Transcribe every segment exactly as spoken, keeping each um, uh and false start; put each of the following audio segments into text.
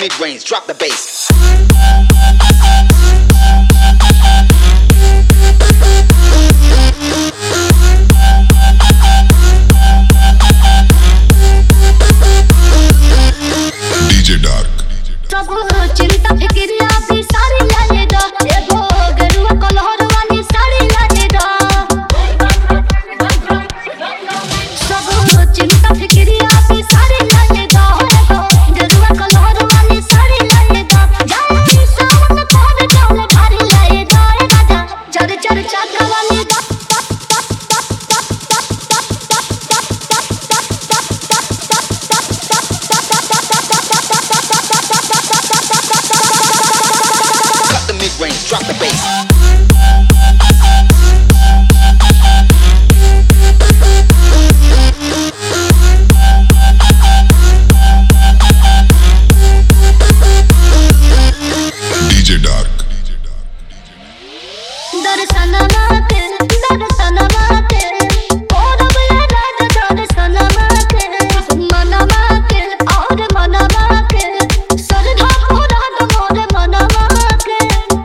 mid-range, drop the bass. D J Dark. सब चिंता फिक्रिया भी सारी लाने दो, एगो गेरुआ कलर वाली साड़ी लाने दो। सब चिंता फिक्रिया भी सारी लाने दो, एगो गेरुआ कलर वाली साड़ी लाने दो। जाई सावन तोड़ चौले भारी लाए दो, ए राजा चर चर चाका वाली दो। Mid-range, drop the bass. D J Dark. दर्शनमाते दर्शनमाते औरब ये राज दर्शनमाते मनमाते और मनमाते सरधा पुराण मोर मनमाते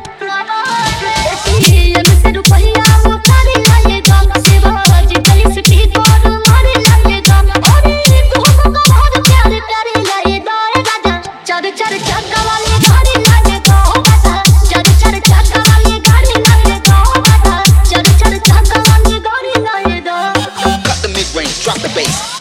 ये में से रुपया उतारी लाए दम शिवाजी गली सिटी तोड़ मारी लाए दम और तुम को बहुत प्यार प्यारी लाए दो राजा चर चर चक्का वाली गाड़ी लाए दो राजा चर चर चक्का वाली गाड़ी लाए दो राजा चर चर चक्का वाली गाड़ी लाए दो। Cut the mid-range, drop the bass.